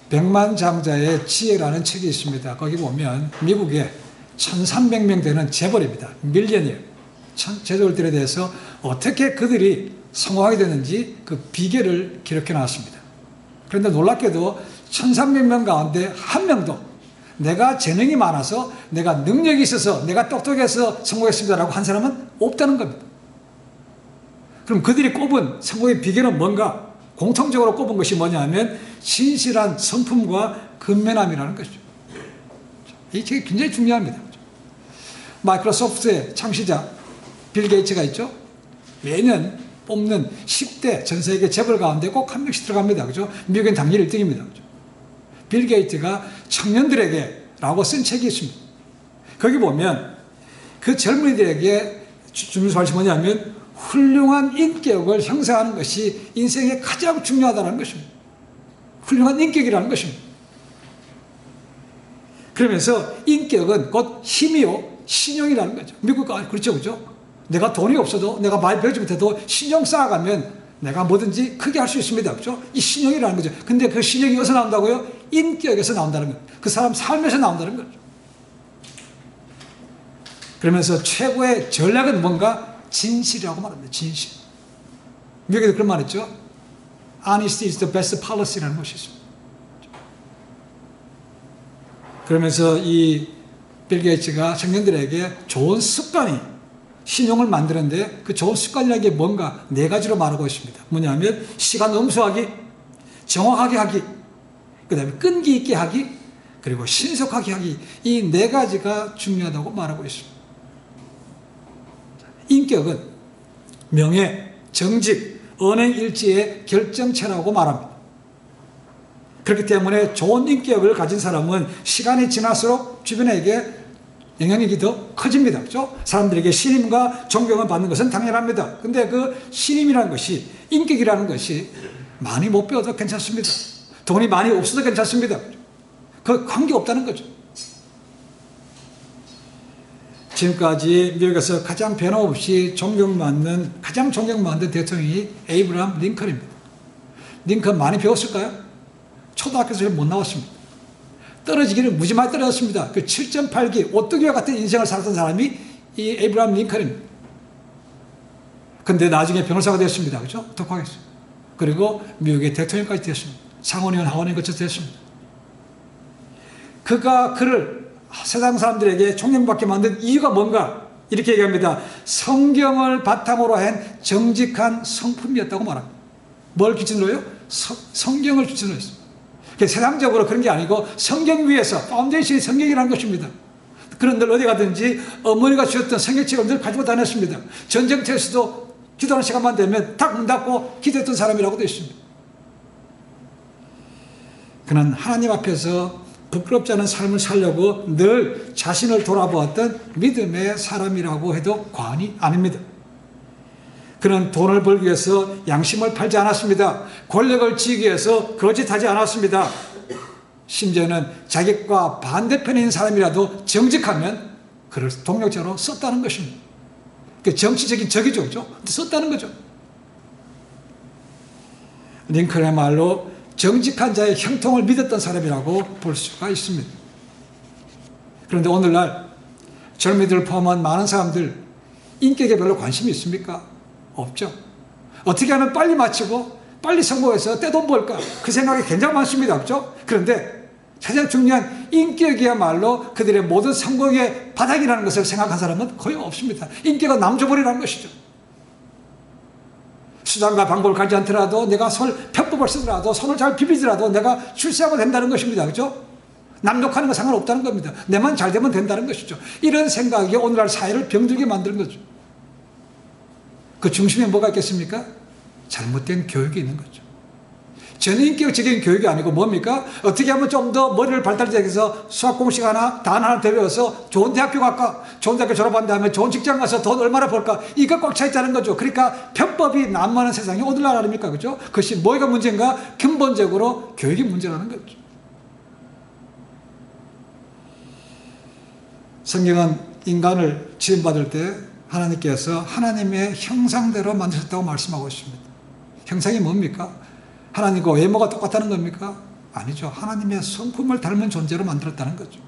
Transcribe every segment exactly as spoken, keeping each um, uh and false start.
백만장자의 지혜라는 책이 있습니다. 거기 보면 미국에 천삼백 명 되는 재벌입니다. 밀리언이에요. 재벌들에 대해서 어떻게 그들이 성공하게 되는지 그 비결을 기록해 놨습니다. 그런데 놀랍게도 천삼백 명 가운데 한 명도 내가 재능이 많아서, 내가 능력이 있어서, 내가 똑똑해서 성공했습니다라고 한 사람은 없다는 겁니다. 그럼 그들이 꼽은 성공의 비결은 뭔가? 공통적으로 꼽은 것이 뭐냐면 진실한 성품과 근면함이라는 것이죠. 이 책이 굉장히 중요합니다. 마이크로소프트의 창시자 빌 게이츠가 있죠. 매년 뽑는 십 대 전 세계 재벌 가운데 꼭 한 명씩 들어갑니다. 그죠? 미국엔 당연히 일 등입니다. 그죠? 빌 게이츠가 청년들에게 라고 쓴 책이 있습니다. 거기 보면 그 젊은이들에게 주는 말씀이 뭐냐면 훌륭한 인격을 형성하는 것이 인생에 가장 중요하다는 것입니다. 훌륭한 인격이라는 것입니다. 그러면서 인격은 곧 힘이요 신용이라는 거죠. 미국, 아, 그렇죠, 그렇죠. 내가 돈이 없어도, 내가 많이 배우지 못해도 신용 쌓아가면 내가 뭐든지 크게 할 수 있습니다. 그렇죠? 이 신용이라는 거죠. 근데 그 신용이 어디서 나온다고요? 인격에서 나온다는 거예요. 그 사람 삶에서 나온다는 거죠. 그러면서 최고의 전략은 뭔가? 진실이라고 말합니다. 진실. 미국에도 그런 말 있죠. Honesty is the best policy라는 것이 있습니다. 그러면서 이 빌 게이츠가 청년들에게 좋은 습관이 신용을 만드는데 그 좋은 습관이라는 게 뭔가 네 가지로 말하고 있습니다. 뭐냐면 시간 엄수하기, 정확하게 하기, 그 다음에 끈기 있게 하기, 그리고 신속하게 하기. 이 네 가지가 중요하다고 말하고 있습니다. 인격은 명예, 정직, 언행일치의 결정체라고 말합니다. 그렇기 때문에 좋은 인격을 가진 사람은 시간이 지날수록 주변에게 영향력이 더 커집니다. 그렇죠? 사람들에게 신임과 존경을 받는 것은 당연합니다. 근데 그 신임이라는 것이, 인격이라는 것이 많이 못 배워도 괜찮습니다. 돈이 많이 없어도 괜찮습니다. 그 관계없다는 거죠. 지금까지 미국에서 가장 변함없이 존경받는, 가장 존경받는 대통령이 에이브라함 링컨입니다. 링컨 많이 배웠을까요? 초등학교에서 못 나왔습니다. 떨어지기를 무지 많이 떨어졌습니다. 그 칠 점 팔 기 오뚜기와 같은 인생을 살았던 사람이 이 에이브라함 링컨입니다. 근데 나중에 변호사가 됐습니다. 그죠? 독학했어요. 그리고 미국의 대통령까지 됐습니다. 상원의원, 하원의원 거쳐서 됐습니다. 그가 그를 세상 사람들에게 존경받게 만든 이유가 뭔가? 이렇게 얘기합니다. 성경을 바탕으로 한 정직한 성품이었다고 말합니다. 뭘 기준으로요? 서, 성경을 기준으로 했습니다. 세상적으로 그런 게 아니고 성경 위에서 파운데이션이 성경이라는 것입니다. 그런 늘 어디 가든지 어머니가 주셨던 성경책을 늘 가지고 다녔습니다. 전쟁터에서도 기도하는 시간만 되면 딱 문 닫고 기도했던 사람이라고 되어 있습니다. 그는 하나님 앞에서 부끄럽지 않은 삶을 살려고 늘 자신을 돌아보았던 믿음의 사람이라고 해도 과언이 아닙니다. 그는 돈을 벌기 위해서 양심을 팔지 않았습니다. 권력을 지기 위해서 거짓하지 않았습니다. 심지어는 자기과 반대편에 있는 사람이라도 정직하면 그를 동력자로 썼다는 것입니다. 정치적인 적이죠. 그렇죠? 썼다는 거죠. 링컨의 말로 정직한 자의 형통을 믿었던 사람이라고 볼 수가 있습니다. 그런데 오늘날 젊은이들을 포함한 많은 사람들 인격에 별로 관심이 있습니까? 없죠. 어떻게 하면 빨리 마치고 빨리 성공해서 떼돈 벌까? 그 생각이 굉장히 많습니다. 그렇죠? 그런데 가장 중요한 인격이야말로 그들의 모든 성공의 바닥이라는 것을 생각한 사람은 거의 없습니다. 인격은 남조벌이라는 것이죠. 수단과 방법을 가지 않더라도 내가 손, 편법을 쓰더라도 손을 잘 비비더라도 내가 출세하고 된다는 것입니다. 그렇죠? 남 욕하는 건 상관없다는 겁니다. 내만 잘 되면 된다는 것이죠. 이런 생각이 오늘날 사회를 병들게 만드는 거죠. 그 중심에 뭐가 있겠습니까? 잘못된 교육이 있는 거죠. 전인격적인 교육이 아니고 뭡니까? 어떻게 하면 좀 더 머리를 발달시켜서 수학 공식 하나, 단 하나 더 배워서 좋은 대학교 갈까? 좋은 대학교 졸업한 다음에 좋은 직장 가서 돈 얼마나 벌까? 이거 꽉 차 있다는 거죠. 그러니까 편법이 난무하는 세상이 오늘날 아닙니까? 그죠? 그것이 뭐가 문제인가? 근본적으로 교육이 문제라는 거죠. 성경은 인간을 지음받을 때 하나님께서 하나님의 형상대로 만드셨다고 말씀하고 있습니다. 형상이 뭡니까? 하나님과 외모가 똑같다는 겁니까? 아니죠. 하나님의 성품을 닮은 존재로 만들었다는 거죠.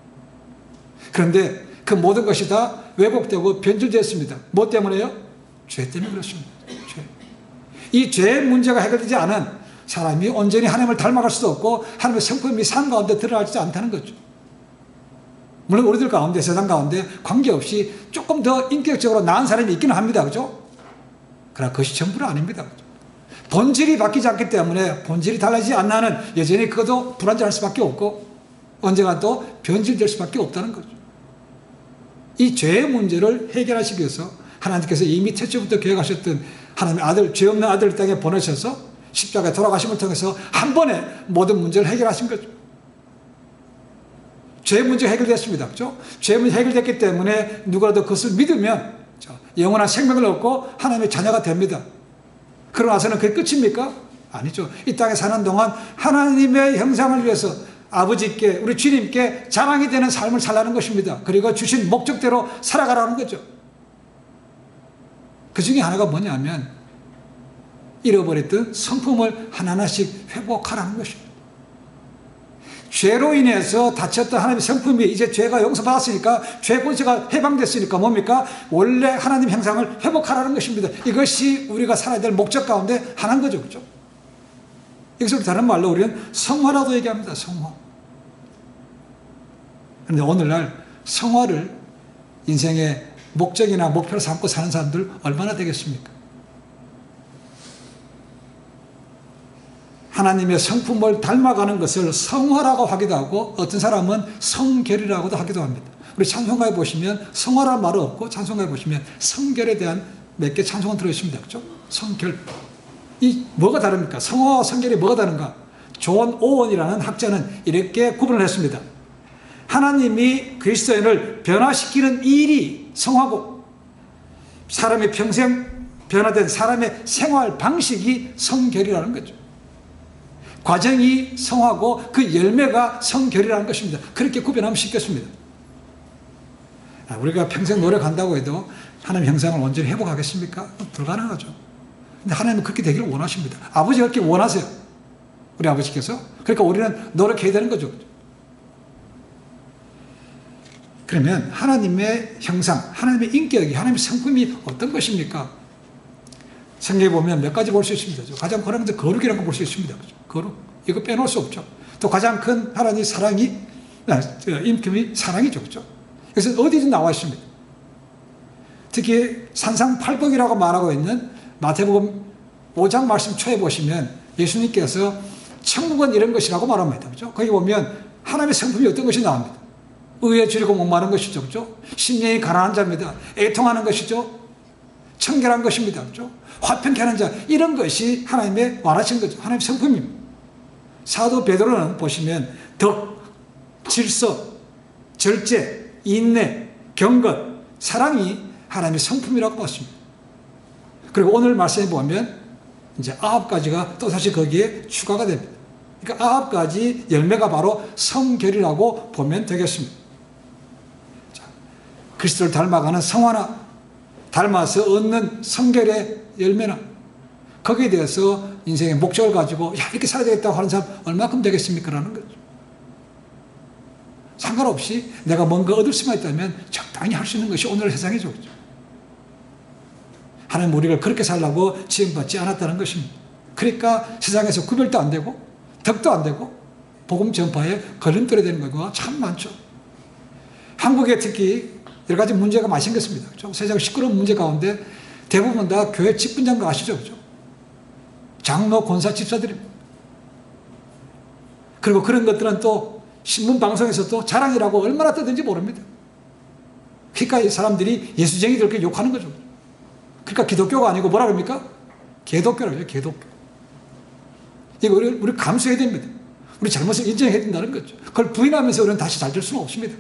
그런데 그 모든 것이 다 왜곡되고 변질되었습니다. 뭐 때문에요? 죄 때문에 그렇습니다. 죄. 이 죄의 문제가 해결되지 않은 사람이 온전히 하나님을 닮아갈 수도 없고 하나님의 성품이 삶 가운데 드러나지 않다는 거죠. 물론 우리들 가운데, 세상 가운데 관계없이 조금 더 인격적으로 나은 사람이 있기는 합니다. 그죠? 그러나 그것이 전부는 아닙니다. 그죠? 본질이 바뀌지 않기 때문에 본질이 달라지지 않는 여전히 그것도 불완전할 수밖에 없고 언젠가 또 변질될 수밖에 없다는 거죠. 이 죄의 문제를 해결하시기 위해서 하나님께서 이미 태초부터 계획하셨던 하나님의 아들, 죄 없는 아들을 땅에 보내셔서 십자가에 돌아가심을 통해서 한 번에 모든 문제를 해결하신 거죠. 죄 문제가 해결됐습니다. 그렇죠? 죄 문제 해결됐기 때문에 누구라도 그것을 믿으면 영원한 생명을 얻고 하나님의 자녀가 됩니다. 그러고 나서는 그게 끝입니까? 아니죠. 이 땅에 사는 동안 하나님의 형상을 위해서 아버지께, 우리 주님께 자랑이 되는 삶을 살라는 것입니다. 그리고 주신 목적대로 살아가라는 거죠. 그 중에 하나가 뭐냐면 잃어버렸던 성품을 하나하나씩 회복하라는 것입니다. 죄로 인해서 다쳤던 하나님의 성품이 이제 죄가 용서받았으니까 죄 권세가 해방됐으니까 뭡니까? 원래 하나님 형상을 회복하라는 것입니다. 이것이 우리가 살아야 될 목적 가운데 하나인 거죠. 그렇죠? 여기서 다른 말로 우리는 성화라고 얘기합니다. 성화. 그런데 오늘날 성화를 인생의 목적이나 목표로 삼고 사는 사람들 얼마나 되겠습니까? 하나님의 성품을 닮아가는 것을 성화라고 하기도 하고 어떤 사람은 성결이라고도 하기도 합니다. 우리 찬송가에 보시면 성화라는 말은 없고 찬송가에 보시면 성결에 대한 몇 개 찬송은 들어있습니다. 그렇죠? 성결. 이 뭐가 다릅니까? 성화와 성결이 뭐가 다른가? 존 오원이라는 학자는 이렇게 구분을 했습니다. 하나님이 그리스도인을 변화시키는 일이 성화고 사람이 평생 변화된 사람의 생활 방식이 성결이라는 거죠. 과정이 성화고 그 열매가 성결이라는 것입니다. 그렇게 구별하면 쉽겠습니다. 우리가 평생 노력한다고 해도 하나님 형상을 온전히 회복하겠습니까? 불가능하죠. 근데 하나님은 그렇게 되기를 원하십니다. 아버지가 그렇게 원하세요. 우리 아버지께서. 그러니까 우리는 노력해야 되는 거죠. 그러면 하나님의 형상, 하나님의 인격이, 하나님의 성품이 어떤 것입니까? 성경에 보면 몇 가지 볼 수 있습니다. 가장 큰 것은 거룩이라는 걸 볼 수 있습니다. 거룩. 이거 빼놓을 수 없죠. 또 가장 큰 하나님의 사랑이, 인품이 사랑이죠. 그렇죠? 그래서 어디든 나와 있습니다. 특히 산상팔복이라고 말하고 있는 마태복음 오 장 말씀 초에 보시면 예수님께서 천국은 이런 것이라고 말합니다. 그렇죠? 거기 보면 하나님의 성품이 어떤 것이 나옵니다. 의에 줄이고 목마른 것이죠. 그렇죠? 심령이 가난한 자입니다. 애통하는 것이죠. 청결한 것입니다. 그렇죠? 화평케 하는 자, 이런 것이 하나님의 원하신 거죠. 하나님의 성품입니다. 사도 베드로는 보시면 덕, 질서, 절제, 인내, 경건, 사랑이 하나님의 성품이라고 봤습니다. 그리고 오늘 말씀에 보면 이제 아홉 가지가 또 다시 거기에 추가가 됩니다. 그러니까 아홉 가지 열매가 바로 성결이라고 보면 되겠습니다. 자, 그리스도를 닮아가는 성화나 닮아서 얻는 성결의 열매나 거기에 대해서 인생의 목적을 가지고 야 이렇게 살아야 되겠다고 하는 사람 얼마큼 되겠습니까? 라는 거죠. 상관없이 내가 뭔가 얻을 수만 있다면 적당히 할 수 있는 것이 오늘 세상이죠. 그렇죠? 하나님 우리를 그렇게 살라고 지음받지 않았다는 것입니다. 그러니까 세상에서 구별도 안 되고 덕도 안 되고 복음 전파에 걸림돌이 되는 경우가 참 많죠. 한국에 특히 여러 가지 문제가 많이 생겼습니다. 그렇죠? 세상 시끄러운 문제 가운데 대부분 다 교회 집분장가 아시죠? 그렇죠? 장로, 권사, 집사들입니다. 그리고 그런 것들은 또 신문 방송에서 또 자랑이라고 얼마나 뜨든지 모릅니다. 그러니까 이 사람들이 예수쟁이들 그렇게 욕하는 거죠. 그러니까 기독교가 아니고 뭐라 그럽니까? 개독교라고 해요. 개독교. 이거 우리, 우리 감수해야 됩니다. 우리 잘못을 인정해야 된다는 거죠. 그걸 부인하면서 우리는 다시 잘 될 수는 없습니다.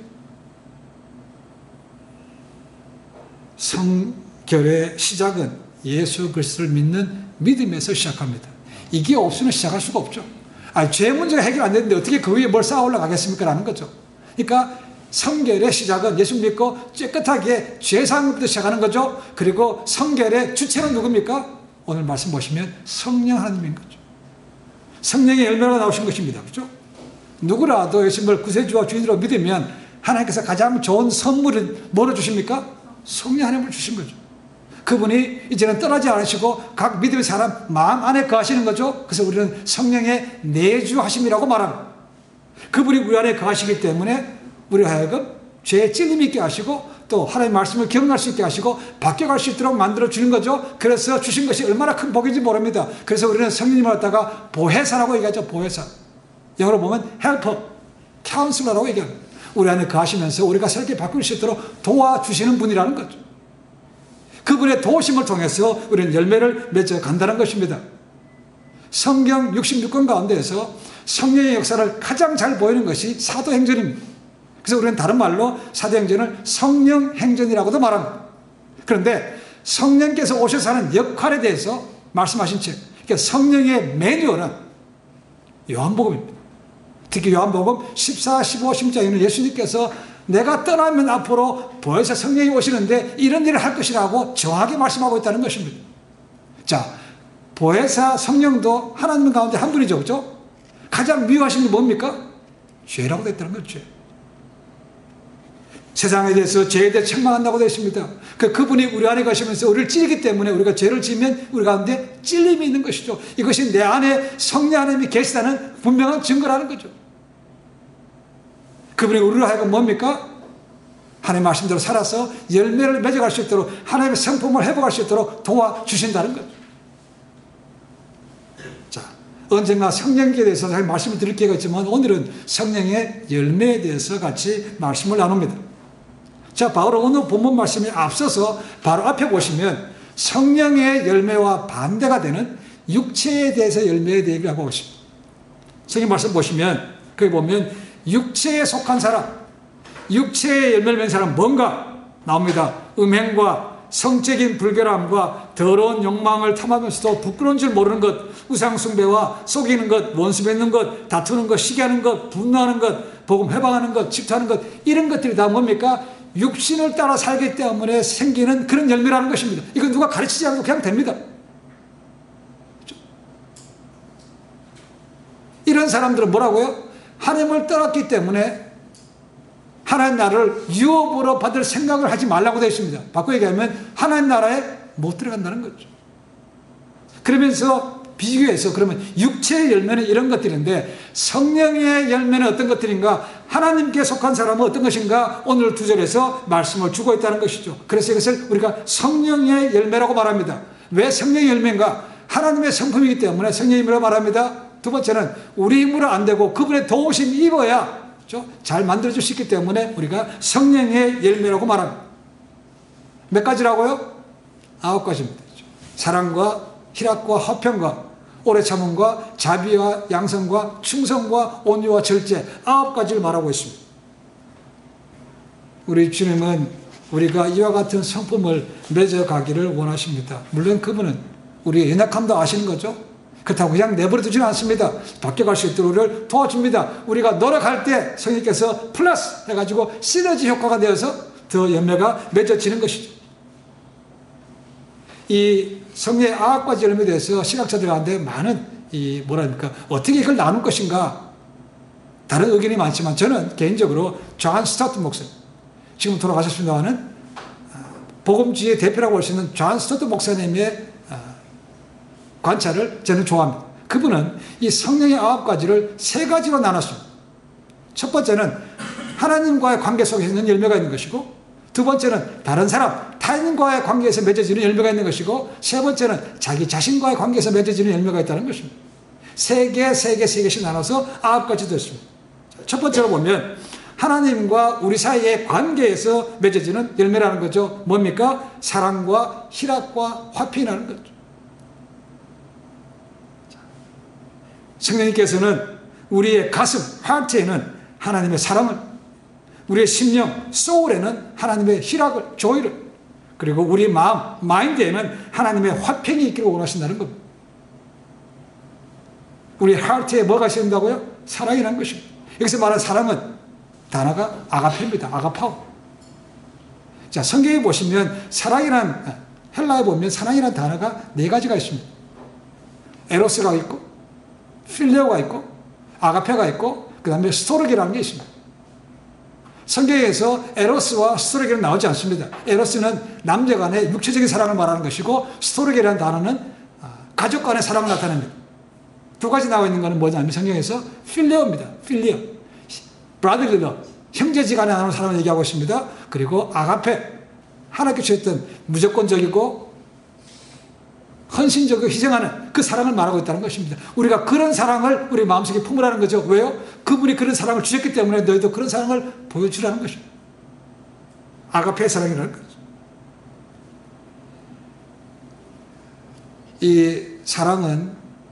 성결의 시작은 예수 그리스도를 믿는 믿음에서 시작합니다. 이게 없으면 시작할 수가 없죠. 아, 죄 문제가 해결 안 되는데 어떻게 그 위에 뭘 쌓아 올라가겠습니까? 라는 거죠. 그러니까 성결의 시작은 예수 믿고 깨끗하게 죄사함부터 시작하는 거죠. 그리고 성결의 주체는 누굽니까? 오늘 말씀 보시면 성령 하나님인 거죠. 성령의 열매가 나오신 것입니다. 그렇죠? 누구라도 예수님을 구세주와 주인으로 믿으면 하나님께서 가장 좋은 선물은 뭐를 주십니까? 성령 하나님을 주신 거죠. 그분이 이제는 떠나지 않으시고 각 믿음의 사람 마음 안에 거하시는 거죠. 그래서 우리는 성령의 내주하심이라고 말합니다. 그분이 우리 안에 거하시기 때문에 우리 하여금 죄에 찔림 있게 하시고 또 하나님의 말씀을 기억날 수 있게 하시고 바뀌어갈 수 있도록 만들어 주는 거죠. 그래서 주신 것이 얼마나 큰 복인지 모릅니다. 그래서 우리는 성령님을 갖다가 보혜사라고 얘기하죠. 보혜사. 영어로 보면 헬퍼, 카운슬러라고 얘기합니다. 우리 안에 거하시면서 우리가 새롭게 바꿀 수 있도록 도와주시는 분이라는 거죠. 그분의 도우심을 통해서 우리는 열매를 맺어 간다는 것입니다. 성경 육십육 권 가운데에서 성령의 역사를 가장 잘 보이는 것이 사도행전입니다. 그래서 우리는 다른 말로 사도행전을 성령행전이라고도 말합니다. 그런데 성령께서 오셔서 하는 역할에 대해서 말씀하신 책, 그러니까 성령의 매뉴얼은 요한복음입니다. 특히 요한복음 십사, 십오, 십육 장에는 예수님께서 내가 떠나면 앞으로 보혜사 성령이 오시는데 이런 일을 할 것이라고 정확하게 말씀하고 있다는 것입니다. 자, 보혜사 성령도 하나님 가운데 한 분이죠. 그렇죠? 가장 미워하신 게 뭡니까? 죄라고 되어 있다는 거죠. 세상에 대해서 죄에 대해 책망한다고 되어 있습니다. 그, 그분이 우리 안에 가시면서 우리를 찌르기 때문에 우리가 죄를 지으면 우리 가운데 찔림이 있는 것이죠. 이것이 내 안에 성령 하나님이 계시다는 분명한 증거라는 거죠. 그분이 우리를 하여금 뭡니까? 하나님의 말씀대로 살아서 열매를 맺어갈 수 있도록 하나님의 성품을 회복할 수 있도록 도와주신다는 거죠. 자, 언젠가 성령에 대해서 말씀을 드릴 기회가 있지만 오늘은 성령의 열매에 대해서 같이 말씀을 나눕니다. 자, 바로 오늘 본문 말씀이 앞서서 바로 앞에 보시면 성령의 열매와 반대가 되는 육체에 대해서 열매에 대해 얘기하고 있습니다. 성경 말씀 보시면 거기 보면 육체에 속한 사람, 육체의 열매를 맺는 사람은 뭔가 나옵니다. 음행과 성적인 불결함과 더러운 욕망을 탐하면서도 부끄러운 줄 모르는 것, 우상숭배와 속이는 것, 원수 맺는 것, 다투는 것, 시기하는 것, 분노하는 것, 복음 해방하는 것, 집투하는 것, 이런 것들이 다 뭡니까? 육신을 따라 살기 때문에 생기는 그런 열매라는 것입니다. 이건 누가 가르치지 않아도 그냥 됩니다. 이런 사람들은 뭐라고요? 하나님을 떠났기 때문에 하나님 나라를 유업으로 받을 생각을 하지 말라고 되어 있습니다. 바꿔 얘기하면 하나님 나라에 못 들어간다는 거죠. 그러면서 비교해서 그러면 육체의 열매는 이런 것들인데 성령의 열매는 어떤 것들인가? 하나님께 속한 사람은 어떤 것인가? 오늘 두 절에서 말씀을 주고 있다는 것이죠. 그래서 이것을 우리가 성령의 열매라고 말합니다. 왜 성령의 열매인가? 하나님의 성품이기 때문에 성령의 열매라고 말합니다. 두 번째는 우리 힘으로 안 되고 그분의 도우심 입어야 그렇죠? 잘 만들어줄 수 있기 때문에 우리가 성령의 열매라고 말합니다. 몇 가지라고요? 아홉 가지입니다. 사랑과 희락과 화평과 오래 참음과 자비와 양성과 충성과 온유와 절제, 아홉 가지를 말하고 있습니다. 우리 주님은 우리가 이와 같은 성품을 맺어가기를 원하십니다. 물론 그분은 우리의 연약함도 아시는 거죠. 그렇다고 그냥 내버려 두지는 않습니다. 바뀌어갈 수 있도록 우리를 도와줍니다. 우리가 노력할 때 성령께서 플러스 해가지고 시너지 효과가 되어서 더 열매가 맺어지는 것이죠. 이 성령의 아홉 가지 열매에 대해서 신학자들 가운데 많은 이 뭐랄까 어떻게 이걸 나눌 것인가 다른 의견이 많지만 저는 개인적으로 존 스토트 목사님, 지금 돌아가셨습니다마는 복음주의의 대표라고 할 수 있는 존 스토트 목사님의 관찰을 저는 좋아합니다. 그분은 이 성령의 아홉 가지를 세 가지로 나눴습니다. 첫 번째는 하나님과의 관계 속에 있는 열매가 있는 것이고, 두 번째는 다른 사람, 타인과의 관계에서 맺어지는 열매가 있는 것이고, 세 번째는 자기 자신과의 관계에서 맺어지는 열매가 있다는 것입니다. 세 개, 세 개, 세 개씩 나눠서 아홉 가지 됐습니다. 첫 번째로 보면 하나님과 우리 사이의 관계에서 맺어지는 열매라는 거죠. 뭡니까? 사랑과 희락과 화평이라는 거죠. 성령님께서는 우리의 가슴, 하트에는 하나님의 사랑을, 우리의 심령, 소울에는 하나님의 희락을, 조이를, 그리고 우리 마음, 마인드에는 하나님의 화평이 있기를 원하신다는 겁니다. 우리 하트에 뭐가 있는다고요? 사랑이라는 것입니다. 여기서 말하는 사랑은 단어가 아가페입니다. 아가파오. 자, 성경에 보시면 사랑이란, 헬라에 보면 사랑이라는 단어가 네 가지가 있습니다. 에로스가 있고, 필레오가 있고 아가페가 있고 그 다음에 스토르게라는 게 있습니다. 성경에서 에로스와 스토르게는 나오지 않습니다. 에로스는 남녀 간의 육체적인 사랑을 말하는 것이고 스토르게라는 단어는 가족 간의 사랑을 나타냅니다. 두 가지 나와 있는 것은 뭐냐면 성경에서 필레오입니다. 필레오. 브라더리 러 형제지간에 나누는 사랑을 얘기하고 있습니다. 그리고 아가페 하나님께 주셨던 무조건적이고 헌신적이고 희생하는 그 사랑을 말하고 있다는 것입니다. 우리가 그런 사랑을 우리 마음속에 품으라는 거죠. 왜요? 그분이 그런 사랑을 주셨기 때문에 너희도 그런 사랑을 보여주라는 것입니다. 아가페의 사랑이라는 거죠. 이 사랑은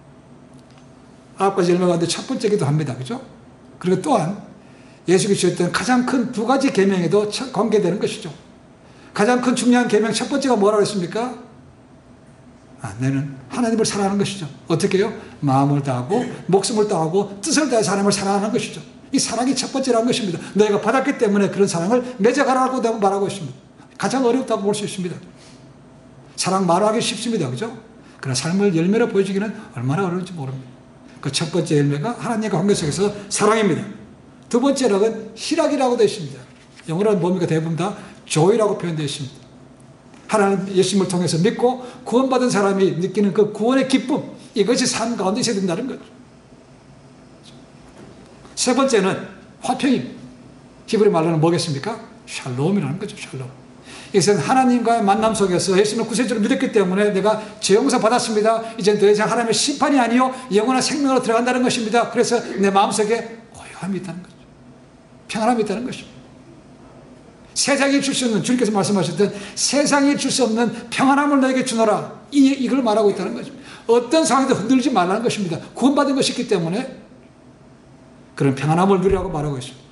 아홉 가지 열매 가운데 첫 번째기도 합니다. 그죠? 그리고 또한 예수께서 주셨던 가장 큰 두 가지 계명에도 관계되는 것이죠. 가장 큰 중요한 계명 첫 번째가 뭐라고 했습니까? 아, 너는 하나님을 사랑하는 것이죠. 어떻게 해요? 마음을 다하고 목숨을 다하고 뜻을 다해서 하나님을 사랑하는 것이죠. 이 사랑이 첫 번째라는 것입니다. 너희가 받았기 때문에 그런 사랑을 맺어가라고 말하고 있습니다. 가장 어렵다고 볼 수 있습니다. 사랑 말하기 쉽습니다. 그죠? 그러나 삶을 열매로 보여주기는 얼마나 어려운지 모릅니다. 그 첫 번째 열매가 하나님과 관계 속에서 사랑입니다. 두 번째는 희락이라고 되어 있습니다. 영어로는 뭡니까? 대부분 다 joy라고 표현되어 있습니다. 하나님 예수님을 통해서 믿고 구원받은 사람이 느끼는 그 구원의 기쁨, 이것이 삶 가운데 있어야 된다는 거죠. 세 번째는 화평입니다. 히브리 말로는 뭐겠습니까? 샬롬이라는 거죠. 샬롬. 이것은 하나님과의 만남 속에서 예수님을 구세주로 믿었기 때문에 내가 죄 용서 받았습니다. 이제 더 이상 하나님의 심판이 아니요 영원한 생명으로 들어간다는 것입니다. 그래서 내 마음속에 고요함이 있다는 거죠. 평안함이 있다는 것입니다. 세상이 줄 수 없는, 주님께서 말씀하셨던 세상이 줄 수 없는 평안함을 너에게 주노라. 이, 이걸 말하고 있다는 거죠. 어떤 상황에도 흔들리지 말라는 것입니다. 구원받은 것이기 때문에 그런 평안함을 누리라고 말하고 있습니다.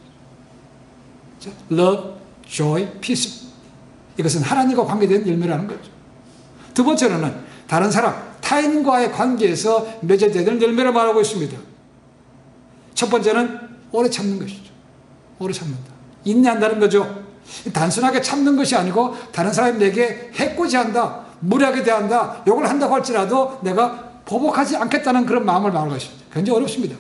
Love, joy, peace. 이것은 하나님과 관계된 열매라는 거죠. 두 번째로는 다른 사람, 타인과의 관계에서 맺어야 되는 열매를 말하고 있습니다. 첫 번째는 오래 참는 것이죠. 오래 참는다. 인내한다는 거죠. 단순하게 참는 것이 아니고 다른 사람이 내게 해코지한다, 무례하게 대한다, 욕을 한다고 할지라도 내가 보복하지 않겠다는 그런 마음을 말하는 것입니다. 굉장히 어렵습니다.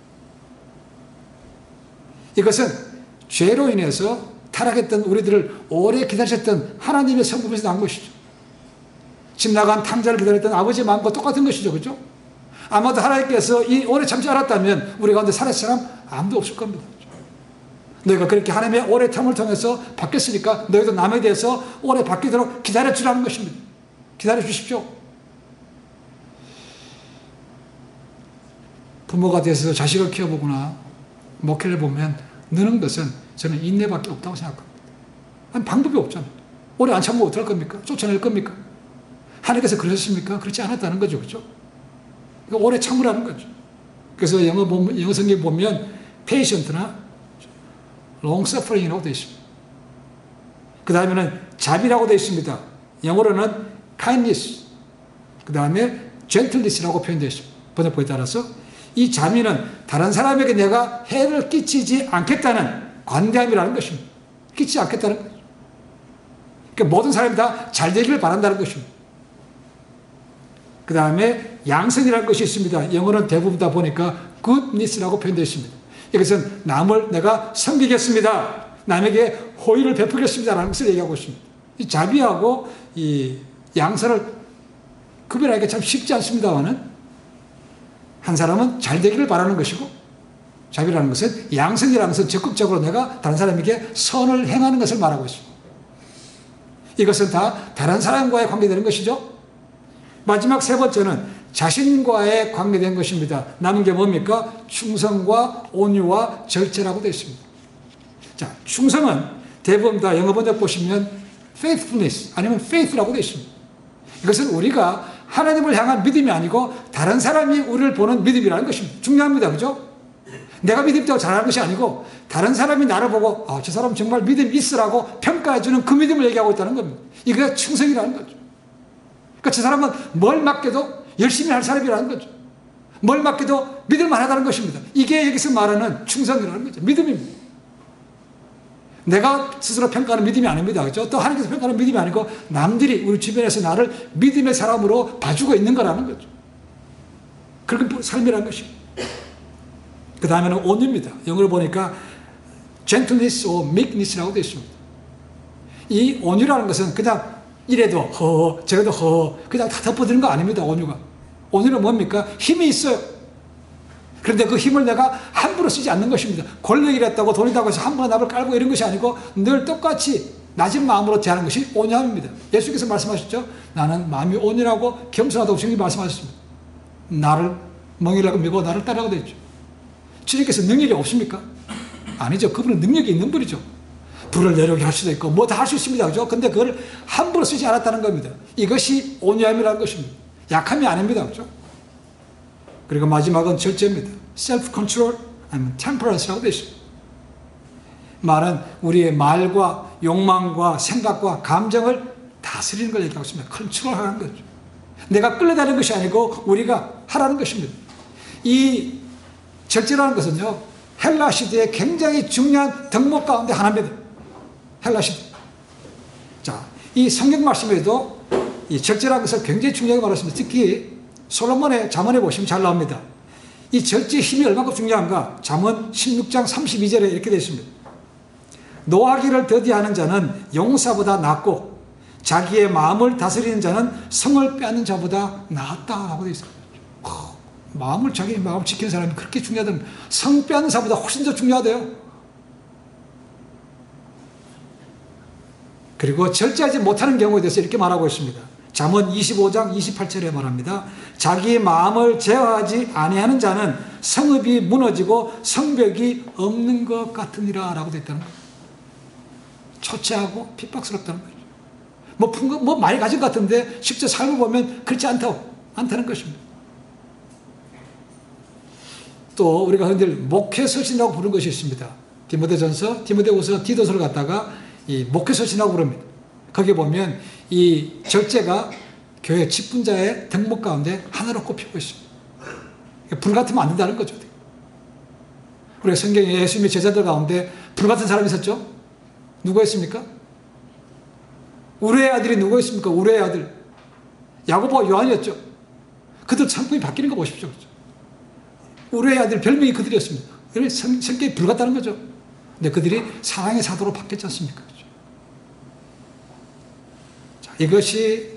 이것은 죄로 인해서 타락했던 우리들을 오래 기다리셨던 하나님의 성품에서 나온 것이죠. 집 나간 탕자를 기다렸던 아버지의 마음과 똑같은 것이죠. 그렇죠? 아마도 하나님께서 이 오래 참지 않았다면 우리 가운데 살았을 사람 아무도 없을 겁니다. 너희가 그렇게 하나님의 오래 참을 통해서 바뀌었으니까 너희도 남에 대해서 오래 바뀌도록 기다려주라는 것입니다. 기다려주십시오. 부모가 돼서 자식을 키워보거나 목회를 보면 느는 것은 저는 인내밖에 없다고 생각합니다. 아니, 방법이 없잖아요. 오래 안 참으면 어떡할 겁니까? 쫓아낼 겁니까? 하나님께서 그러셨습니까? 그렇지 않았다는 거죠. 그렇죠? 그러니까 오래 참으라는 거죠. 그래서 영어, 영어 성경에 보면 patient나 long suffering이라고 되어 있습니다. 그 다음에는 자비라고 되어 있습니다. 영어로는 kindness, 그 다음에 gentleness라고 표현되어 있습니다. 번역본에 따라서 이 자비는 다른 사람에게 내가 해를 끼치지 않겠다는 관대함이라는 것입니다. 끼치지 않겠다는 거죠. 그러니까 모든 사람이 다 잘 되기를 바란다는 것입니다. 그 다음에 양선이라는 것이 있습니다. 영어는 대부분 다 보니까 goodness라고 표현되어 있습니다. 이것은 남을 내가 섬기겠습니다. 남에게 호의를 베풀겠습니다. 라는 것을 얘기하고 있습니다. 이 자비하고 이 양선을 구별하기가 참 쉽지 않습니다만은 한 사람은 잘 되기를 바라는 것이고 자비라는 것은 양선이라는 것은 적극적으로 내가 다른 사람에게 선을 행하는 것을 말하고 있습니다. 이것은 다 다른 사람과의 관계되는 것이죠. 마지막 세 번째는 자신과의 관계된 것입니다. 남은 게 뭡니까? 충성과 온유와 절제라고 되어 있습니다. 자, 충성은 대부분 다 영어 번역 보시면 faithfulness 아니면 faith라고 되어 있습니다. 이것은 우리가 하나님을 향한 믿음이 아니고 다른 사람이 우리를 보는 믿음이라는 것입니다. 중요합니다. 그죠? 내가 믿음 있다고 잘하는 것이 아니고 다른 사람이 나를 보고 아, 저 사람 정말 믿음이 있으라고 평가해주는 그 믿음을 얘기하고 있다는 겁니다. 이게 충성이라는 거죠. 그러니까 저 사람은 뭘 맡겨도 열심히 할 사람이라는 거죠. 뭘 맡겨도 믿을만 하다는 것입니다. 이게 여기서 말하는 충성이라는 거죠. 믿음입니다. 내가 스스로 평가하는 믿음이 아닙니다. 그렇죠? 또 하나님께서 평가하는 믿음이 아니고 남들이 우리 주변에서 나를 믿음의 사람으로 봐주고 있는 거라는 거죠. 그렇게 삶이라는 것입니다. 그 다음에는 온유입니다. 영어로 보니까 gentleness or meekness라고 되어 있습니다. 이 온유라는 것은 그냥 이래도 허, 저래도 허, 그냥 다 덮어드는 거 아닙니다. 온유가. 온유는 뭡니까? 힘이 있어요. 그런데 그 힘을 내가 함부로 쓰지 않는 것입니다. 권력이랬다고 돈이라고 해서 함부로 남을 깔고 이런 것이 아니고 늘 똑같이 낮은 마음으로 대하는 것이 온유함입니다. 예수께서 말씀하셨죠. 나는 마음이 온유하고 겸손하다고 주님이 말씀하셨습니다. 나를 멍이라고 믿고 나를 따르라고 되어 있죠. 주님께서 능력이 없습니까? 아니죠. 그분은 능력이 있는 분이죠. 불을 내려오게 할 수도 있고 뭐 다 할 수 있습니다. 그죠? 근데 그걸 함부로 쓰지 않았다는 겁니다. 이것이 온유함이라는 것입니다. 약함이 아닙니다. 그죠? 그리고 마지막은 절제입니다. self-control 아니면 temperance라고 되어 있습니다. 말은 우리의 말과 욕망과 생각과 감정을 다스리는 걸 얘기하고 있습니다. 컨트롤하는 거죠. 내가 끌려다니는 것이 아니고 우리가 하라는 것입니다. 이 절제라는 것은요, 헬라 시대에 굉장히 중요한 덕목 가운데 하나입니다. 헬라 시대. 자, 이 성경 말씀에도 이 절제라는 것을 굉장히 중요하게 말했습니다. 특히 솔로몬의 잠언에 보시면 잘 나옵니다. 이 절제의 힘이 얼마나 중요한가? 잠언 십육 장 삼십이 절에 이렇게 되어 있습니다. 노하기를 더디하는 자는 용사보다 낫고 자기의 마음을 다스리는 자는 성을 빼앗는 자보다 낫다라고 되어 있습니다. 어, 마음을 자기 마음을 지키는 사람이 그렇게 중요하다면 성 빼앗는 자보다 훨씬 더 중요하대요. 그리고 절제하지 못하는 경우에 대해서 이렇게 말하고 있습니다. 잠언 이십오 장 이십팔 절에 말합니다. 자기 마음을 제어하지 아니하는 자는 성읍이 무너지고 성벽이 없는 것 같으니라 라고 되어 있다는 거예요. 초췌하고 핍박스럽다는 거죠. 뭐, 풍, 뭐 많이 가진 것 같은데 실제 삶을 보면 그렇지 않다고, 않다는 것입니다. 또 우리가 흔히 목회서신이라고 부르는 것이 있습니다. 디모데전서, 디모데후서, 디도서를 갖다가 이 목회서신이라고 부릅니다. 거기에 보면 이 절제가 교회 직분자의 덕목 가운데 하나로 꼽히고 있습니다. 불같으면 안 된다는 거죠. 우리가 성경에 예수님의 제자들 가운데 불같은 사람이 있었죠? 누구였습니까? 우레의 아들이 누구였습니까? 우레의 아들. 야고보와 요한이었죠. 그들 성품이 바뀌는 거 보십시오. 우레의 아들 별명이 그들이었습니다. 성, 성격이 불같다는 거죠. 근데 그들이 사랑의 사도로 바뀌었지 않습니까? 그렇죠? 자, 이것이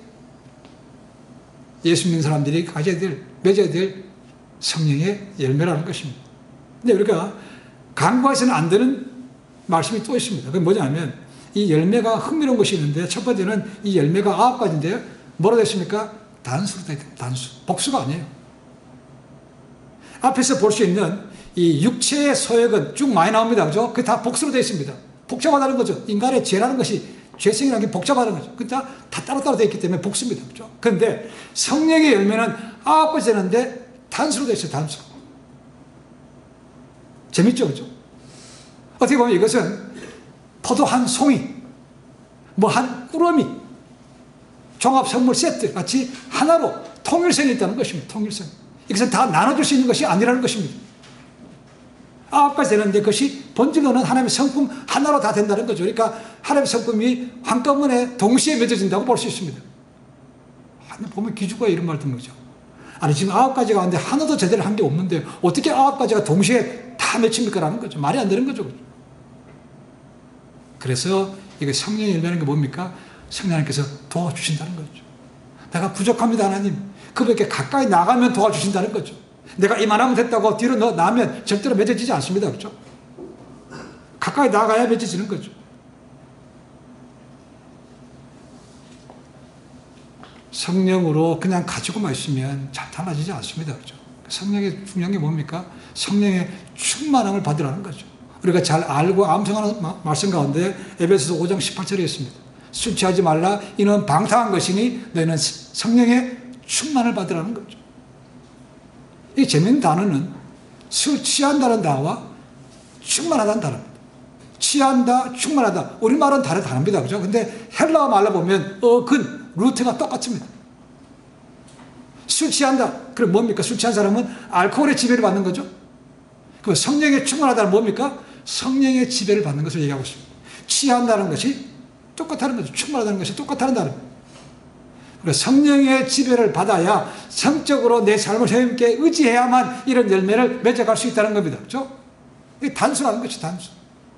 예수 믿는 사람들이 가져야 될, 맺어야 될 성령의 열매라는 것입니다. 근데 우리가 간과해서는 안 되는 말씀이 또 있습니다. 그게 뭐냐면 이 열매가 흥미로운 것이 있는데 첫 번째는 이 열매가 아홉 가지인데요. 뭐로 됐습니까? 단수로 되어 있습니다. 단수. 복수가 아니에요. 앞에서 볼 수 있는 이 육체의 소역은 쭉 많이 나옵니다. 그죠? 그게 다 복수로 되어 있습니다. 복잡하다는 거죠. 인간의 죄라는 것이, 죄성이라는 게 복잡하다는 거죠. 그게 다, 다 따로따로 되어 있기 때문에 복수입니다. 그죠? 그런데 성령의 열매는 아홉 가지 되는데 단수로 되어 있어요. 단수. 재밌죠? 그죠? 어떻게 보면 이것은 포도 한 송이, 뭐 한 꾸러미, 종합 선물 세트 같이 하나로 통일성이 있다는 것입니다. 통일성. 이것은 다 나눠줄 수 있는 것이 아니라는 것입니다. 아홉 가지 되는데 그것이 본질로는 하나님의 성품 하나로 다 된다는 거죠. 그러니까 하나님의 성품이 한꺼번에 동시에 맺어진다고 볼 수 있습니다. 보면 기죽어야 이런 말 듣는 거죠. 아니 지금 아홉 가지 가운데 하나도 제대로 한 게 없는데 어떻게 아홉 가지가 동시에 다 맺힙니까? 라는 거죠. 말이 안 되는 거죠. 그래서 이게 성령의 열매라는 게 뭡니까? 성령님께서 도와주신다는 거죠. 내가 부족합니다 하나님. 그분께 가까이 나가면 도와주신다는 거죠. 내가 이만하면 됐다고 뒤로 너 나면 절대로 맺어지지 않습니다. 그렇죠? 가까이 나가야 맺어지는 거죠. 성령으로 그냥 가지고만 있으면 잘 달라지지 않습니다. 그렇죠? 성령의 중요한 게 뭡니까? 성령의 충만함을 받으라는 거죠. 우리가 잘 알고 암송하는 말씀 가운데 에베소서 오 장 십팔 절에 있습니다. 술 취하지 말라 이는 방탕한 것이니 너희는 성령의 충만을 받으라는 거죠. 이 재밌는 단어는 술 취한다는 단어와 충만하다는 단어입니다. 취한다, 충만하다. 우리말은 다른 단어입니다. 그죠? 근데 헬라어 말로 보면 어근, 루트가 똑같습니다. 술 취한다. 그럼 뭡니까? 술 취한 사람은 알코올의 지배를 받는 거죠. 그 성령의 충만하다는 뭡니까? 성령의 지배를 받는 것을 얘기하고 있습니다. 취한다는 것이 똑같다는 거죠. 충만하다는 것이 똑같다는 단어입니다. 우리가 성령의 지배를 받아야 성적으로 내 삶을 하나님께 의지해야만 이런 열매를 맺어갈 수 있다는 겁니다. 그렇죠? 이게 단순한 것이 단순.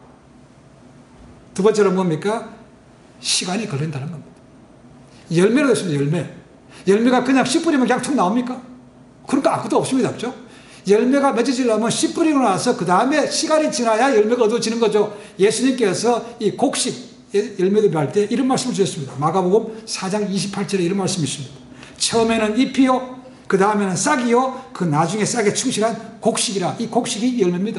두 번째로 뭡니까? 시간이 걸린다는 겁니다. 열매로 됐습니다. 열매. 열매가 그냥 씨 뿌리면 그냥 툭 나옵니까? 그런 거 아무것도 없습니다. 그렇죠? 열매가 맺어지려면 씨 뿌리고 나서 그 다음에 시간이 지나야 열매가 얻어지는 거죠. 예수님께서 이 곡식 열매를 할 때 이런 말씀을 주셨습니다. 마가복음 사 장 이십팔 절에 이런 말씀이 있습니다. 처음에는 잎이요, 그 다음에는 싹이요, 그 나중에 싹에 충실한 곡식이라. 이 곡식이 열매입니다.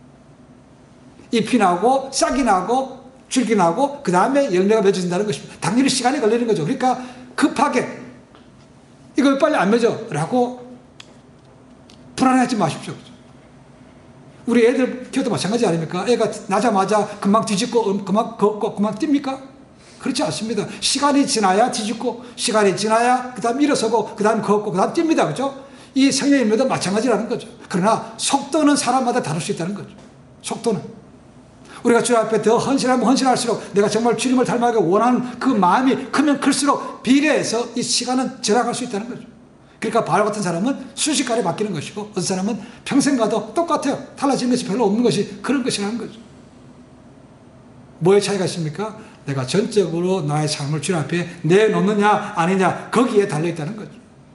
잎이 나고 싹이 나고 줄기 나고 그 다음에 열매가 맺어진다는 것입니다. 당연히 시간이 걸리는 거죠. 그러니까 급하게 이걸 빨리 안 맺어 라고 불안해하지 마십시오. 우리 애들 키워도 마찬가지 아닙니까? 애가 나자마자 금방 뒤집고 금방 걷고 금방 뜁니까? 그렇지 않습니다. 시간이 지나야 뒤집고 시간이 지나야 그 다음 일어서고 그 다음 걷고 그 다음 뜁니다. 그렇죠? 이 성령의 열매도 마찬가지라는 거죠. 그러나 속도는 사람마다 다를 수 있다는 거죠. 속도는. 우리가 주 앞에 더 헌신하면 헌신할수록 내가 정말 주님을 닮아가기 원하는 그 마음이 크면 클수록 비례해서 이 시간은 절약할 수 있다는 거죠. 그러니까 바울 같은 사람은 순식간에 바뀌는 것이고 어떤 사람은 평생 가도 똑같아요. 달라지는 것이 별로 없는 것이 그런 것이라는 거죠. 뭐의 차이가 있습니까? 내가 전적으로 나의 삶을 주님 앞에 내놓느냐 아니냐 거기에 달려있다는 거죠.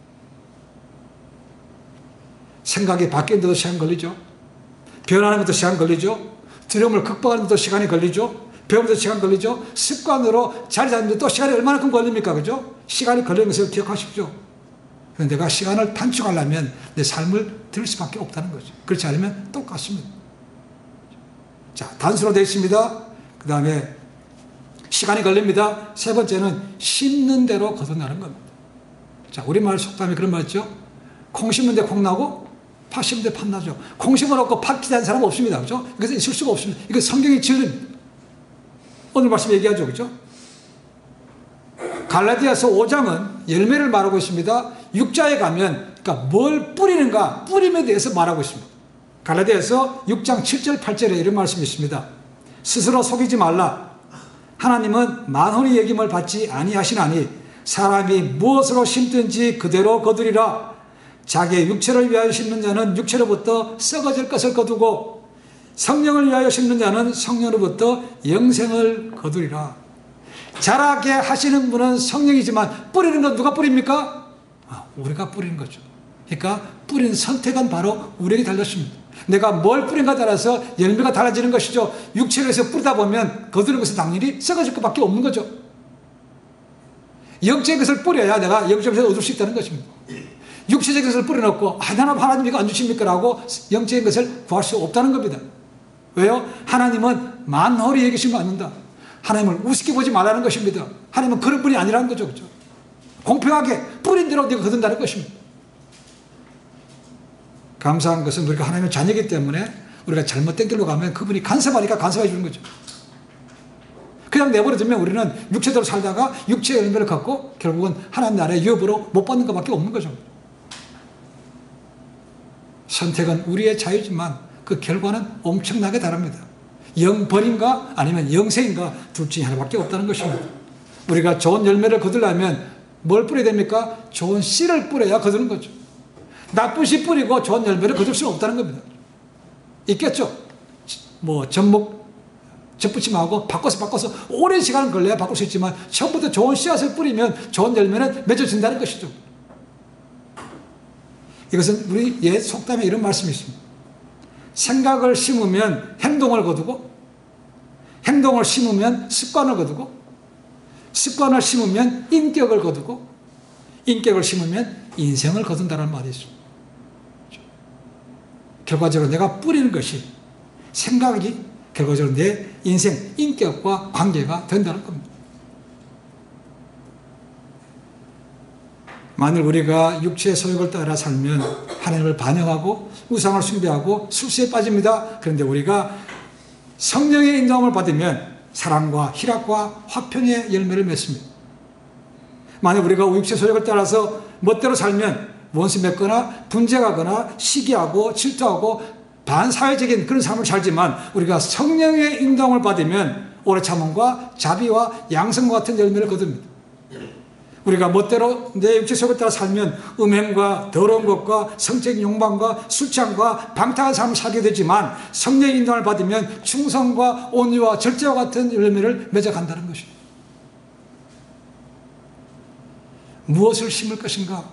생각이 바뀌는데도 시간 걸리죠. 변하는 것도 시간 걸리죠. 두려움을 극복하는 것도 시간이 걸리죠. 배우는 것도 시간 걸리죠. 습관으로 자리 잡는데 또 시간이 얼마나 걸립니까? 그죠? 시간이 걸리는 것을 기억하십시오. 내가 시간을 단축하려면 내 삶을 들을 수밖에 없다는 거죠. 그렇지 않으면 똑같습니다. 자, 단수로 되어 있습니다. 그 다음에 시간이 걸립니다. 세 번째는 심는 대로 거둔다는 겁니다. 자, 우리말 속담에 그런 말 있죠. 콩 심는 데 콩 나고 팥 심는 데 팥 나죠. 콩 심어놓고 팥 기대하는 사람은 없습니다. 그죠? 그래서 있을 수가 없습니다. 이거 성경의 진리입니다. 오늘 말씀 얘기하죠. 그죠? 갈라디아서 오 장은 열매를 말하고 있습니다. 육 자에 가면 그러니까 뭘 뿌리는가 뿌림에 대해서 말하고 있습니다. 갈라디아서 육 장 칠 절 팔 절에 이런 말씀이 있습니다. 스스로 속이지 말라. 하나님은 만혼의 여김을 받지 아니하시나니 사람이 무엇으로 심든지 그대로 거두리라. 자기의 육체를 위하여 심는 자는 육체로부터 썩어질 것을 거두고 성령을 위하여 심는 자는 성령으로부터 영생을 거두리라. 자라게 하시는 분은 성령이지만 뿌리는 건 누가 뿌립니까? 아, 우리가 뿌리는 거죠. 그러니까 뿌리는 선택은 바로 우리에게 달렸습니다. 내가 뭘 뿌린가 따라서 열매가 달라지는 것이죠. 육체를 해서 뿌리다 보면 거두는 것은 당연히 썩어질 것밖에 없는 거죠. 영적인 것을 뿌려야 내가 영적인 것을 얻을 수 있다는 것입니다. 육체적인 것을 뿌려놓고 하나님 하나님 이거 안 주십니까? 라고 영적인 것을 구할 수 없다는 겁니다. 왜요? 하나님은 만홀히 여기시면 안 된다. 하나님을 우습게 보지 말라는 것입니다. 하나님은 그런 분이 아니라는 거죠. 그렇죠? 공평하게 뿌린 대로 네가 거둔다는 것입니다. 감사한 것은 우리가 하나님의 자녀이기 때문에 우리가 잘못된 길로 가면 그분이 간섭하니까 간섭해 주는 거죠. 그냥 내버려두면 우리는 육체대로 살다가 육체의 열매를 갖고 결국은 하나님 나라의 유업으로 못 받는 것밖에 없는 거죠. 선택은 우리의 자유지만 그 결과는 엄청나게 다릅니다. 영벌인가 아니면 영생인가 둘 중에 하나밖에 없다는 것입니다. 우리가 좋은 열매를 거두려면 뭘 뿌려야 됩니까? 좋은 씨를 뿌려야 거두는 거죠. 나쁜 씨 뿌리고 좋은 열매를 거둘 수는 없다는 겁니다. 있겠죠? 뭐 접목, 접붙임하고 바꿔서 바꿔서 오랜 시간을 걸려야 바꿀 수 있지만 처음부터 좋은 씨앗을 뿌리면 좋은 열매는 맺어진다는 것이죠. 이것은 우리 옛 속담에 이런 말씀이 있습니다. 생각을 심으면 행동을 거두고 행동을 심으면 습관을 거두고 습관을 심으면 인격을 거두고 인격을 심으면 인생을 거둔다는 말이 있습니다. 결과적으로 내가 뿌리는 것이 생각이 결과적으로 내 인생, 인격과 관계가 된다는 겁니다. 만일 우리가 육체의 소욕을 따라 살면 하나님을 반영하고 우상을 숭배하고 술수에 빠집니다. 그런데 우리가 성령의 인도함을 받으면 사랑과 희락과 화평의 열매를 맺습니다. 만일 우리가 육체의 소욕을 따라서 멋대로 살면 원수 맺거나 분쟁하거나 시기하고 질투하고 반사회적인 그런 삶을 살지만 우리가 성령의 인도함을 받으면 오래 참음과 자비와 양성과 같은 열매를 거둡니다. 우리가 멋대로 내 육체 속에 따라 살면 음행과 더러운 것과 성적인 욕망과 술취함과 방탕한 삶을 살게 되지만 성령의 인도를 받으면 충성과 온유와 절제와 같은 열매를 맺어간다는 것입니다. 무엇을 심을 것인가?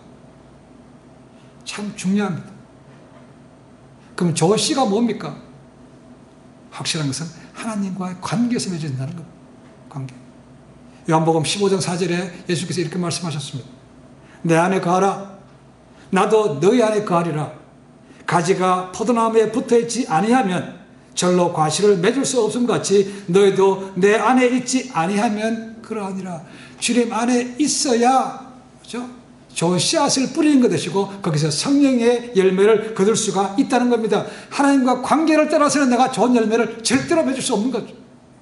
참 중요합니다. 그럼 저 씨가 뭡니까? 확실한 것은 하나님과의 관계에서 맺어진다는 겁니다. 관계. 요한복음 십오 장 사 절에 예수께서 이렇게 말씀하셨습니다. 내 안에 거하라. 나도 너희 안에 거하리라. 가지가 포도나무에 붙어있지 아니하면 절로 과실을 맺을 수 없음 같이 너희도 내 안에 있지 아니하면 그러하니라. 주님 안에 있어야, 그렇죠? 좋은 씨앗을 뿌리는 것 되시고 거기서 성령의 열매를 거둘 수가 있다는 겁니다. 하나님과 관계를 떠나서는 내가 좋은 열매를 절대로 맺을 수 없는 거죠.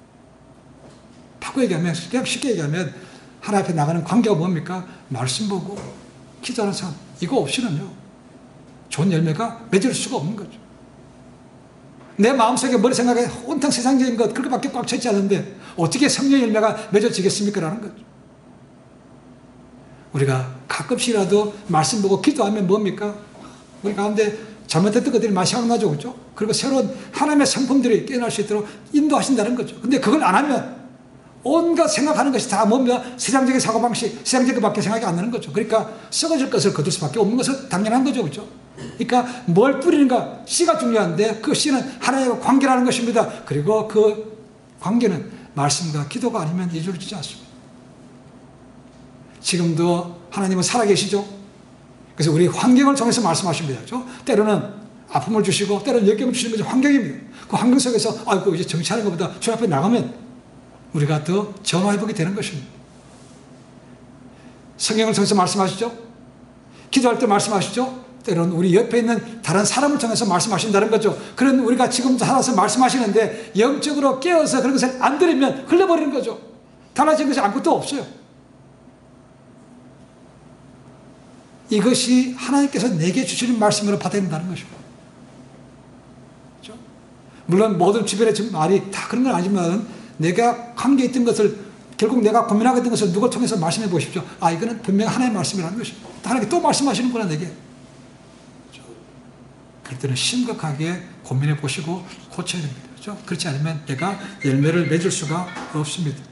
바꿔 얘기하면, 그냥 쉽게 얘기하면 하나님 앞에 나가는 관계가 뭡니까? 말씀 보고 기도하는 삶. 이거 없이는요 좋은 열매가 맺을 수가 없는 거죠. 내 마음속에 머리 생각에 온통 세상적인 것 그렇게밖에 꽉 차 있지 않은데 어떻게 성령의 열매가 맺어지겠습니까? 라는 거죠. 우리가 가끔씩이라도 말씀 보고 기도하면 뭡니까? 우리 가운데 잘못했던 것들이 많이 생각나죠. 그렇죠? 그리고 새로운 하나님의 성품들이 깨어날 수 있도록 인도하신다는 거죠. 근데 그걸 안 하면 온갖 생각하는 것이 다 뭡니까? 세상적인 사고방식, 세상적인 것밖에 생각이 안 나는 거죠. 그러니까 썩어질 것을 거둘 수밖에 없는 것은 당연한 거죠. 그렇죠? 그러니까 뭘 뿌리는가? 씨가 중요한데 그 씨는 하나님과 관계라는 것입니다. 그리고 그 관계는 말씀과 기도가 아니면 이루어지지 않습니다. 지금도 하나님은 살아계시죠? 그래서 우리 환경을 통해서 말씀하십니다. 그렇죠? 때로는 아픔을 주시고 때로는 역경을 주시는 것이 환경입니다. 그 환경 속에서 아이고 이제 정치하는 것보다 주 앞에 나가면 우리가 더 전화해보게 되는 것입니다. 성경을 통해서 말씀하시죠? 기도할 때 말씀하시죠? 때로는 우리 옆에 있는 다른 사람을 통해서 말씀하신다는 거죠. 그런 우리가 지금도 살아서 말씀하시는데 영적으로 깨어서 그런 것을 안 들으면 흘러버리는 거죠. 달라진 것이 아무것도 없어요. 이것이 하나님께서 내게 주시는 말씀으로 받아야 된다는 것입니다. 그렇죠? 물론 모든 주변의 말이 다 그런 건 아니지만 내가 관계에 있던 것을 결국 내가 고민하게 된 것을 누굴 통해서 말씀해 보십시오. 아 이거는 분명히 하나님의 말씀이라는 것입니다. 하나님께 또 말씀하시는구나 내게. 그렇죠? 그럴 때는 심각하게 고민해 보시고 고쳐야 됩니다. 그렇죠? 그렇지 않으면 내가 열매를 맺을 수가 없습니다.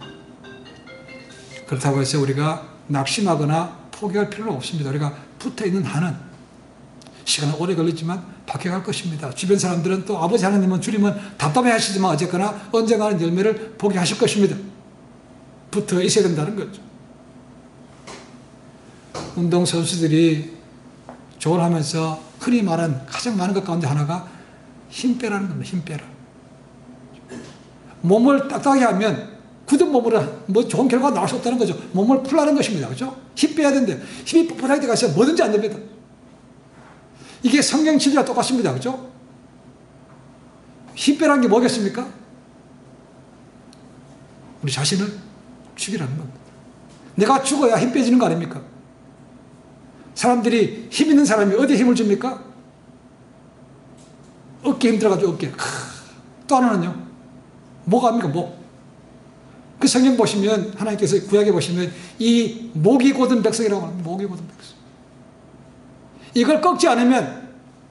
그렇다고 해서 우리가 낙심하거나 포기할 필요는 없습니다. 우리가 붙어있는 한은 시간은 오래 걸리지만 바뀌어갈 것입니다. 주변 사람들은 또 아버지 하나님은 주님은 답답해 하시지만 어쨌거나 언젠가는 열매를 보게 하실 것입니다. 붙어 있어야 된다는 거죠. 운동선수들이 조언하면서 흔히 말하는 가장 많은 것 가운데 하나가 힘 빼라는 겁니다. 힘 빼라. 몸을 딱딱하게 하면 굳은 몸으로 뭐 좋은 결과가 나올 수 없다는 거죠. 몸을 풀라는 것입니다. 그렇죠? 힘 빼야 되는데 힘이 뻣뻣하게 가서 뭐든지 안 됩니다. 이게 성경 진리와 똑같습니다. 그렇죠? 힘 빼라는 게 뭐겠습니까? 우리 자신을 죽이라는 겁니다. 내가 죽어야 힘 빼지는 거 아닙니까? 사람들이 힘 있는 사람이 어디에 힘을 줍니까? 어깨에 힘 들어가지고 어깨. 또 하나는요. 목 아닙니까? 목. 그 성경 보시면 하나님께서 구약에 보시면 이 목이 곧은 백성이라고 합니다. 목이 곧은 백성. 이걸 꺾지 않으면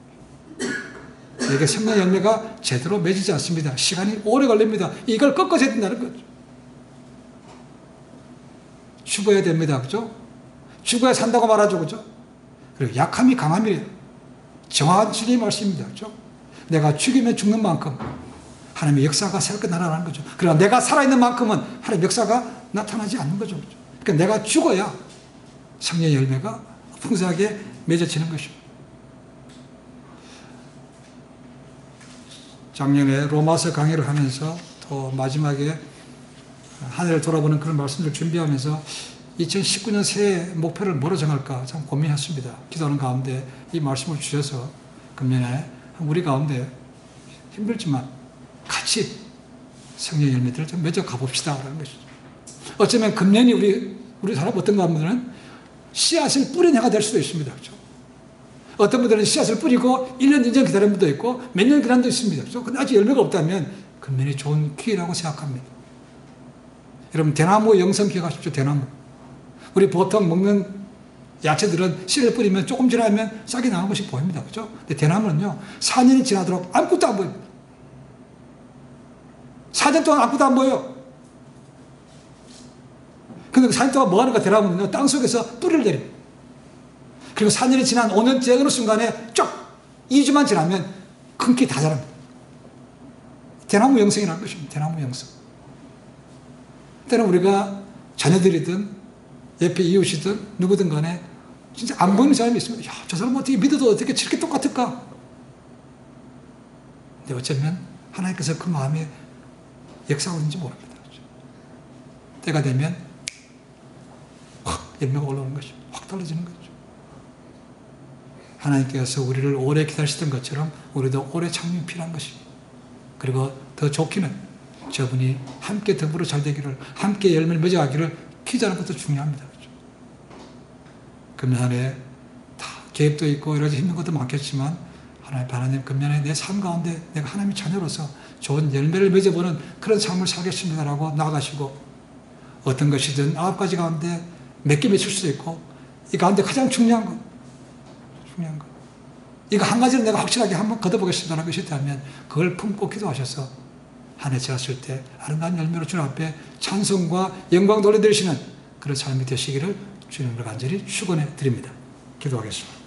이게 성령 열매가 제대로 맺히지 않습니다. 시간이 오래 걸립니다. 이걸 꺾어야 된다는 거죠. 죽어야 됩니다. 그죠? 죽어야 산다고 말하죠. 그죠? 그리고 약함이 강함이래요. 정확한 진리의 말씀입니다. 그죠? 내가 죽이면 죽는 만큼 하나님의 역사가 새롭게 나타나는 거죠. 그러나 내가 살아있는 만큼은 하나님의 역사가 나타나지 않는 거죠. 그죠? 그러니까 내가 죽어야 성령의 열매가 풍성하게 맺어지는 것입니다. 작년에 로마서 강의를 하면서 또 마지막에 하늘을 돌아보는 그런 말씀을 준비하면서 이천십구 년 새해 목표를 뭐로 정할까 참 고민했습니다. 기도하는 가운데 이 말씀을 주셔서 금년에 우리 가운데 힘들지만 같이 성령의 열매들을 좀 맺어 가봅시다 라는 것이죠. 어쩌면 금년이 우리 우리 사람 어떤가 하면은 씨앗을 뿌린 해가 될 수도 있습니다. 그렇죠? 어떤 분들은 씨앗을 뿌리고 일 년, 이 년 기다리는 분도 있고 몇 년 기다리는 분도 있습니다. 그렇죠? 근데 아직 열매가 없다면 금년이 좋은 기회라고 생각합니다. 여러분 대나무 영성 기억하십시오. 대나무. 우리 보통 먹는 야채들은 씨를 뿌리면 조금 지나면 싹이 나는 것이 보입니다. 그죠? 근데 대나무는요, 사 년이 지나도록 아무것도 안 보입니다. 사 년 동안 아무것도 안 보여요. 근데 사 년 동안 뭐 하는가, 대나무는요, 땅 속에서 뿌리를 내립니다. 그리고 사 년이 지난 오 년째 어느 순간에 쫙 이 주만 지나면 큰 키 다 자랍니다. 대나무 영성이라는 것입니다. 대나무 영성. 때는 우리가 자녀들이든 옆에 이웃이든 누구든 간에 진짜 안 보이는 사람이 있으면, 야, 저 사람 어떻게 믿어도 어떻게 저렇게 똑같을까? 근데 어쩌면 하나님께서 그 마음에 역사하는지 모릅니다. 그렇죠? 때가 되면 확 열매가 올라오는 것이죠. 확 달라지는 거죠. 하나님께서 우리를 오래 기다리시던 것처럼 우리도 오래 참음이 필요한 것입니다. 그리고 더 좋기는 저분이 함께 더불어 잘 되기를, 함께 열매를 맺어가기를 기도하는 것도 중요합니다. 그렇죠? 금년 한 해 다 계획도 있고 여러 가지 힘든 것도 많겠지만, 하나님, 하나님, 금년 한 해 내 삶 가운데 내가 하나님의 자녀로서 좋은 열매를 맺어보는 그런 삶을 살겠습니다라고 나아가시고, 어떤 것이든 아홉 가지 가운데 몇 개 맺힐 수도 있고, 이 가운데 가장 중요한 것, 중요한 것, 이거 한 가지는 내가 확실하게 한번 걷어보겠습니다라는 것이 있다면 그걸 품고 기도하셔서 한 해 지났을 때 아름다운 열매로 주님 앞에 찬송과 영광 돌려드리시는 그런 삶이 되시기를 주님으로 간절히 축원해 드립니다. 기도하겠습니다.